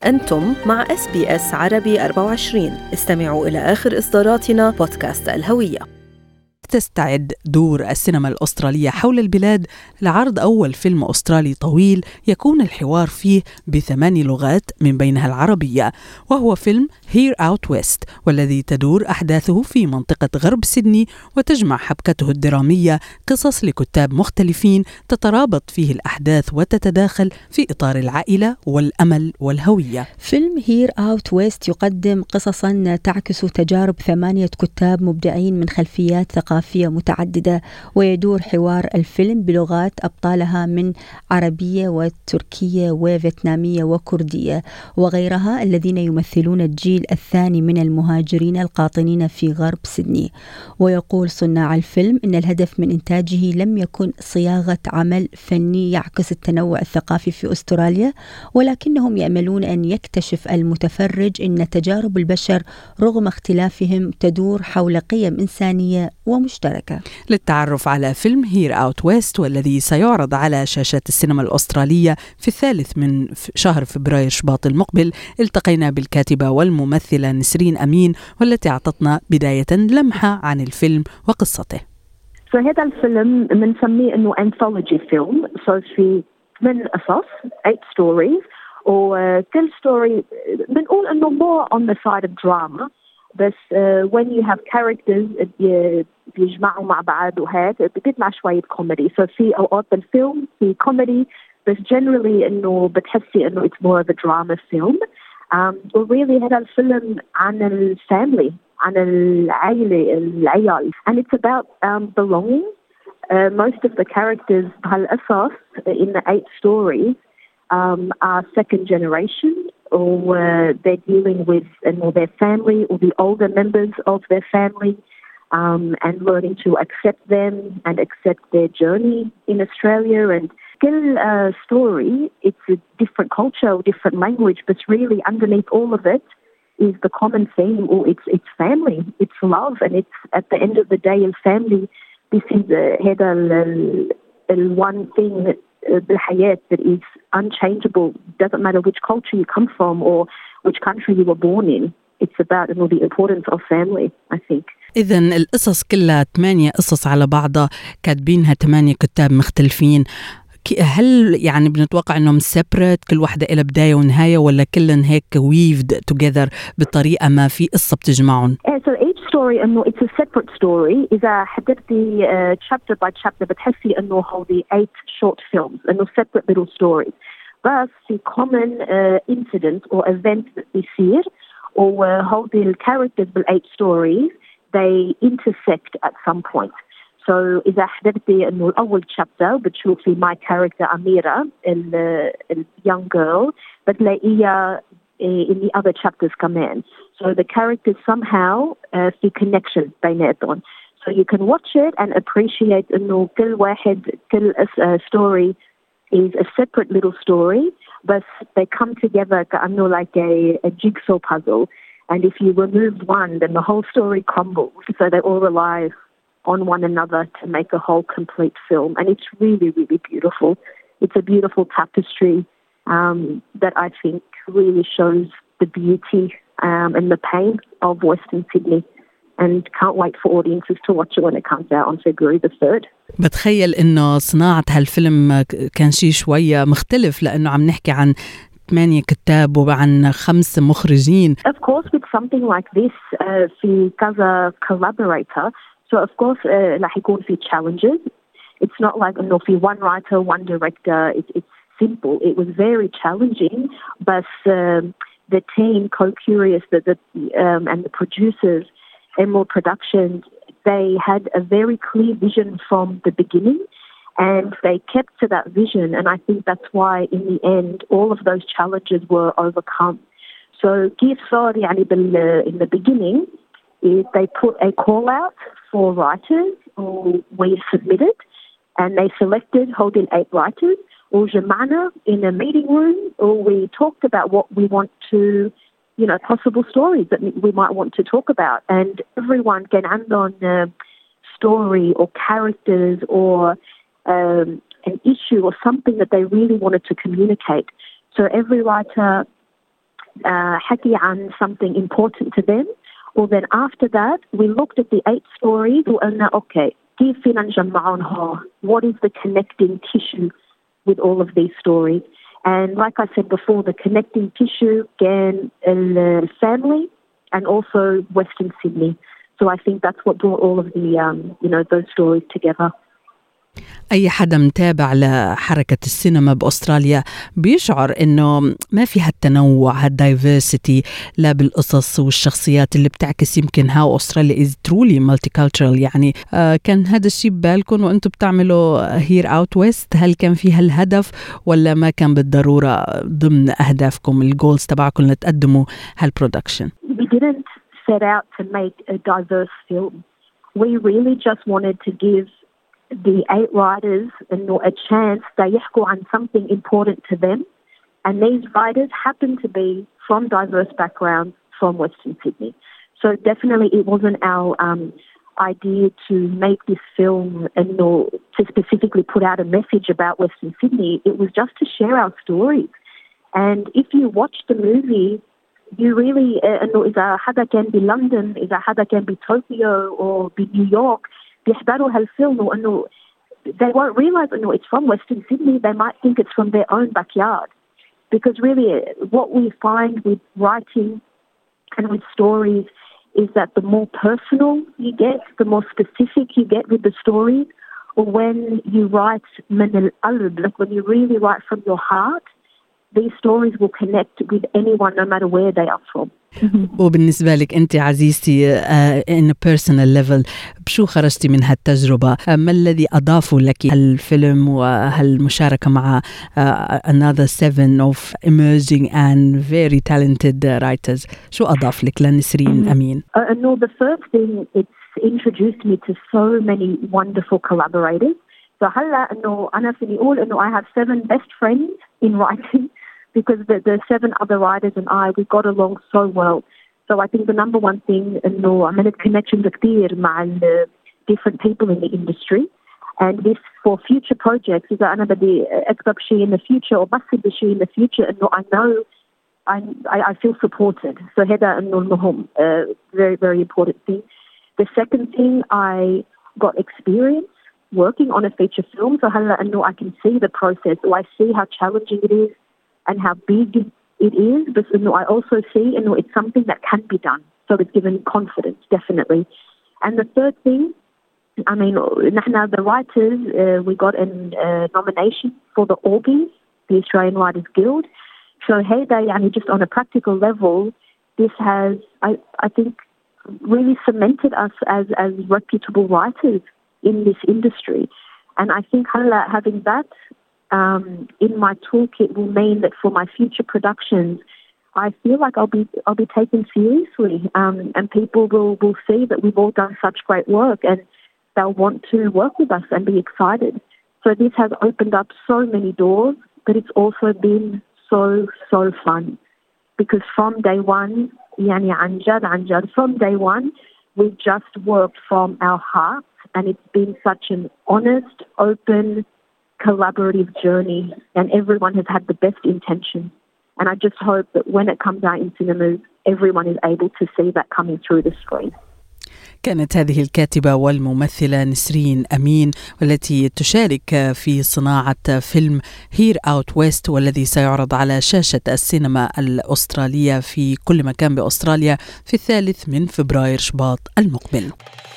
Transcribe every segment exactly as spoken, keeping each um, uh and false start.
أنتم مع إس بي إس عربي أربعة وعشرين. استمعوا إلى آخر إصداراتنا بودكاست الهوية. تستعد دور السينما الأسترالية حول البلاد لعرض أول فيلم أسترالي طويل يكون الحوار فيه بثماني لغات من بينها العربية، وهو فيلم Here Out West، والذي تدور أحداثه في منطقة غرب سيدني، وتجمع حبكته الدرامية قصص لكتاب مختلفين تترابط فيه الأحداث وتتداخل في إطار العائلة والأمل والهوية. فيلم Here Out West يقدم قصصا تعكس تجارب ثمانية كتاب مبدعين من خلفيات ثقافية متعددة، ويدور حوار الفيلم بلغات أبطالها من عربية وتركية وفيتنامية وكردية وغيرها، الذين يمثلون الجيل الثاني من المهاجرين القاطنين في غرب سيدني. ويقول صناع الفيلم إن الهدف من إنتاجه لم يكن صياغة عمل فني يعكس التنوع الثقافي في أستراليا، ولكنهم يأملون أن يكتشف المتفرج أن تجارب البشر رغم اختلافهم تدور حول قيم إنسانية ومشتركة. للتعرف على فيلم Here Out West، والذي سيعرض على شاشات السينما الأسترالية في الثالث من شهر فبراير شباط المقبل، التقينا بالكاتبة والممثلة نسرين أمين، والتي أعطتنا بداية لمحة عن الفيلم وقصته. So هذا الفيلم بنسميه إنه anthology film. So في من قصص eight stories، وكل story بنقول إنه more on the side of drama. بس uh, when you have characters بيجمعوا مع بعض وهيك بتطلع شوية كوميدي. So في أوقات بالفيلم في كوميدي، بس generally إنه بتحسي إنه it's more of a drama film. Um, really هذا الفيلم عن الفاميلي، عن العائلة العيال. And it's about um, belonging. Uh, most of the characters بهالأساس in the eight stories um, are second generation, or uh, they're dealing with you know, their family or the older members of their family, um, and learning to accept them and accept their journey in Australia. And still uh, story, it's a different culture or different language, but really underneath all of it is the common theme, or it's it's family, it's love, and it's at the end of the day, in family, this is uh, the one thing that بالحياة that is unchangeable. Doesn't matter which culture you come from or which country you were born in. It's about you know, the importance of family, I think. إذن القصص كلها ثمانية قصص على بعضها، كاتبينها ثمانية كتاب مختلفين. هل يعني بنتوقع إنهم separate، كل واحدة إلى بداية ونهاية، ولا كلن هيك weaved together بطريقة ما في قصة بتجمعهم؟ Yeah, so each story إنه it's a separate story. إذا حضرتي uh, chapter by chapter بتحسي إنه هذي eight short films إنه separate little stories. بس في common uh, incident or event بيصير، وهذي ال characters بال eight stories they intersect at some point. So إذا حضرتي إنه الأول chapter بتشوفي my character أميرة ال ال young girl، بتلاقيها in the other chapters كمان. So the characters somehow uh, في connection بيناتهم. So you can watch it and appreciate إنه كل واحد كل uh, story is a separate little story, but they come together كأنه like a, a jigsaw puzzle. And if you remove one, then the whole story crumbles. So they all rely on one another to make a whole complete film. And it's really, really beautiful. It's a beautiful tapestry um, that I think really shows the beauty um, and the pain of Western Sydney. And can't wait for audiences to watch it when it comes out on February the third. بتخيل إنه صناعة هالفيلم كان شيء شوية مختلف، لأنه عم نحكي عن ثمانية كتاب وعن خمس مخرجين. Of course, with something like this, uh, في كذا collaborator, so of course uh, راح يكون في challenges. It's not like إنه في one writer, one director. It, it's simple. It was very challenging, but um, the team, Co-Curious, the, the um, and the producers, Emerald Productions, they had a very clear vision from the beginning, and they kept to that vision. And I think that's why, in the end, all of those challenges were overcome. So, كيف صار يعني بال in the beginning is they put a call out for writers, who we submitted, and they selected holding eight writers. وجمعنا in a meeting room, or we talked about what we want to, you know, possible stories that we might want to talk about. And everyone can end on a story or characters or um, an issue or something that they really wanted to communicate. So every writer uh, حكي عن something important to them. Well, then after that, we looked at the eight stories and okay, كيف فينا نجمعونها? What is the connecting tissue with all of these stories? And like I said before, the connecting tissue can the family and also Western Sydney. So I think that's what brought all of the, um, you know, those stories together. أي حدا متابع لحركة السينما بأستراليا بيشعر إنه ما في هالتنوع هالدايفرسيتي لا بالقصص والشخصيات اللي بتعكس يمكن how Australia is truly multicultural. يعني آه كان هذا الشيء ببالكم وأنتم بتعملوا Here Out West؟ هل كان في هالهدف ولا ما كان بالضرورة ضمن أهدافكم الجولز تبعكم لتقدموا هالبرودكشن؟ We didn't set out to make a diverse film. We really just wanted to give the eight writers a chance they يحكوا عن something important to them, and these writers happen to be from diverse backgrounds from Western Sydney. So definitely it wasn't our um, idea to make this film and nor to specifically put out a message about Western Sydney. It was just to share our stories. And if you watch the movie, you really إنه إذا حدا كان بلندن إذا حدا كان بطوكيو أو بنيو يورك بيحضروا هالفيلم وإنه they won't realize إنه it's from Western Sydney. They might think it's from their own backyard, because really what we find with writing and with stories is that the more personal you get, the more specific you get with the stories, or when you write من القلب, like when you really write from your heart, these stories will connect with anyone no matter where they are from. وبالنسبة لك أنت عزيزتي uh, in a personal level بشو خرجتي من هالتجربة؟ uh, ما الذي أضافه لك هالفيلم وهالمشاركة مع uh, another seven of emerging and very talented uh, writers؟ شو أضاف لك لنسرين أمين؟ Uh, no, the first thing, it's introduced me to so many wonderful collaborators. So هلا إنه أنا فيني أقول إنه I have seven best friends in writing, because the, the seven other writers and I, we got along so well. So I think the number one thing إنه عملت connections كتير مع ال different people in the industry, and this for future projects. إذا أنا بدي أكتب شيء in the future أو بس شيء in the future إنه I know I, I I feel supported. So هذا إنه المهم uh, very very important thing. The second thing, I got experience working on a feature film. So هلا إنه I can see the process, or I see how challenging it is and how big it is, but you know, I also see you know, it's something that can be done. So it's given confidence, definitely. And the third thing, I mean, نحن the writers, uh, we got a uh, nomination for the Orbies, the Australian Writers Guild. So hey, they, I mean, just on a practical level, this has, I, I think, really cemented us as, as reputable writers in this industry. And I think having that Um, in my toolkit will mean that for my future productions, I feel like I'll be I'll be taken seriously, um, and people will, will see that we've all done such great work, and they'll want to work with us and be excited. So this has opened up so many doors, but it's also been so so fun, because from day one, يعني عن جد عن جد, from day one, we've just worked from our hearts, and it's been such an honest, open, collaborative journey, and everyone has had the best intention. And I just hope that when it comes out in cinemas, everyone is able to see that coming through the screen. كانت هذه الكاتبة والممثلة نسرين أمين، والتي تشارك في صناعة فيلم Here Out West، والذي سيعرض على شاشة السينما الأسترالية في كل مكان بأستراليا في الثالث من فبراير شباط المقبل.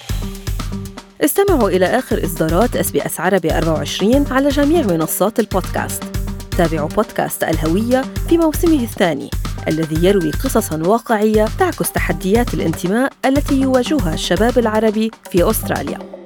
استمعوا إلى آخر إصدارات إس بي إس عربي أربعة وعشرين على جميع منصات البودكاست. تابعوا بودكاست الهوية في موسمه الثاني، الذي يروي قصصاً واقعية تعكس تحديات الانتماء التي يواجهها الشباب العربي في أستراليا.